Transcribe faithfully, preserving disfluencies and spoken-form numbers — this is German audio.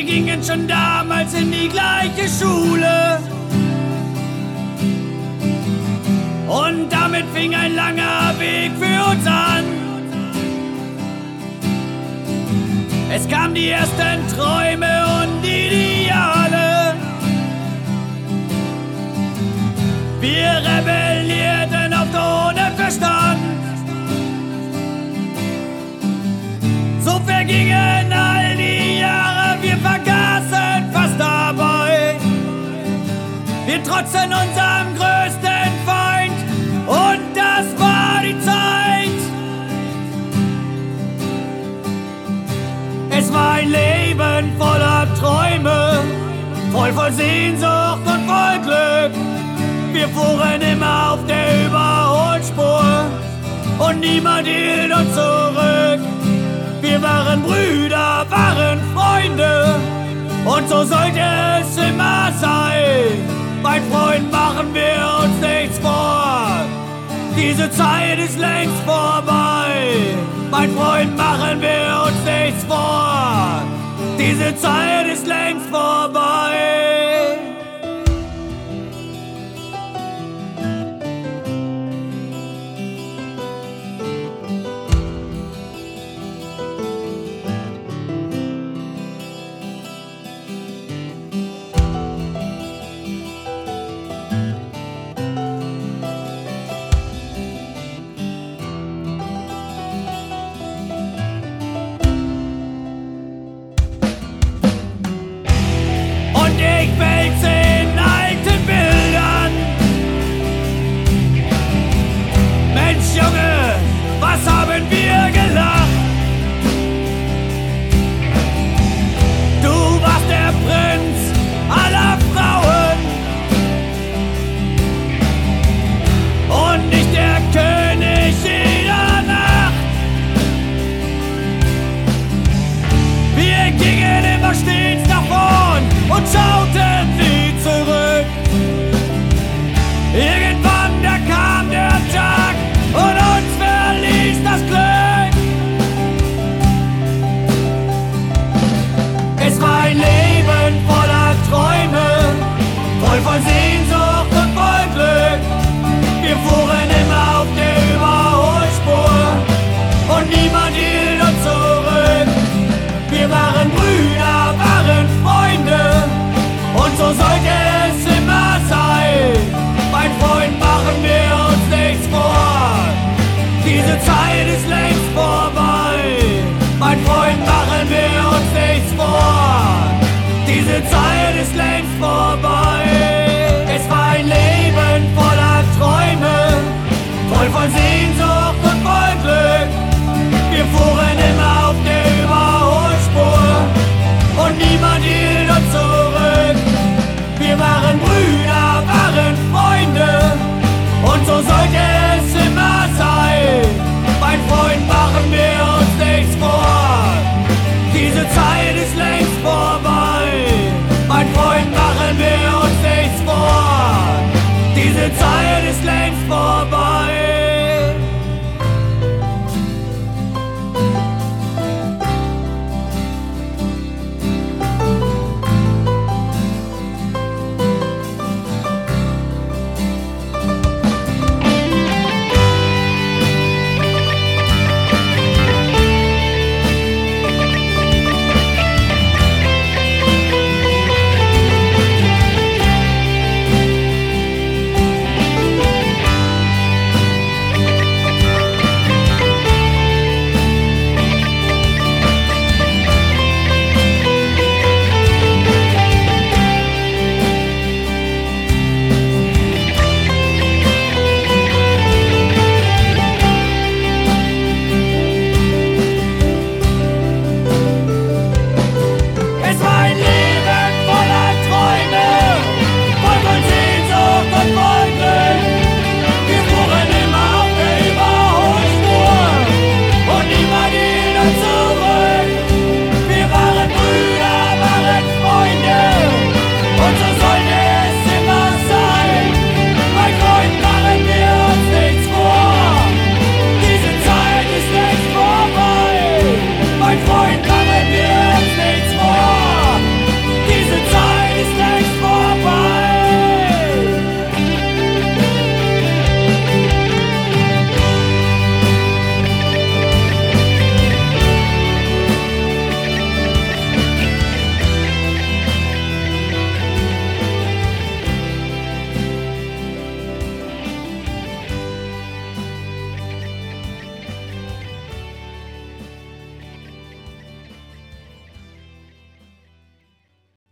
gingen schon damals in die gleiche Schule. Und damit fing ein langer Weg für uns an. Es kamen die ersten Träume und Ideale. Wir rebellierten oft ohne Verstand. So vergingen all die Jahre, wir vergaßen fast dabei. Wir trotzen unserem größten Feind und das war die Zeit. Es war ein Leben voller Träume, voll voll Sehnsucht und voll Glück. Wir fuhren immer auf der Überholspur und niemand hielt uns zurück. Wir waren Brüder, waren Freunde und so sollte es immer sein. Mein Freund, machen wir uns nichts vor, diese Zeit ist längst vorbei. Mein Freund, machen wir uns nichts vor, diese Zeit ist längst vorbei. Ich wälze in alten Bildern. Mensch, Junge, was haben wir gelacht? Du warst der Prinz aller Frauen und nicht der König jeder Nacht. Wir gingen immer stets nach vorn und schauten nie zurück. Irgendwann, da kam der Tag und uns verließ das Glück. Es war ein Leben voller Träume, voll von Sehnsucht und voll Glück. Wir fuhren immer auf der Überholspur und niemand hielt uns zurück. Wir waren Brüder, waren Freunde und so sollte es immer sein. Mein Freund, machen wir uns nichts vor, diese Zeit ist längst vorbei. Mein Freund, machen wir uns nichts vor, diese Zeit ist längst vorbei. Es war ein Leben voller Träume, voll von Sehnsucht und voll Glück. Wir fuhren immer auf der Überholspur und niemand hielt uns zurück. Wir waren Brüder, waren Freunde und so sollte es immer sein. Mein Freund, machen wir uns nichts vor, diese Zeit ist längst vorbei. Mein Freund, machen wir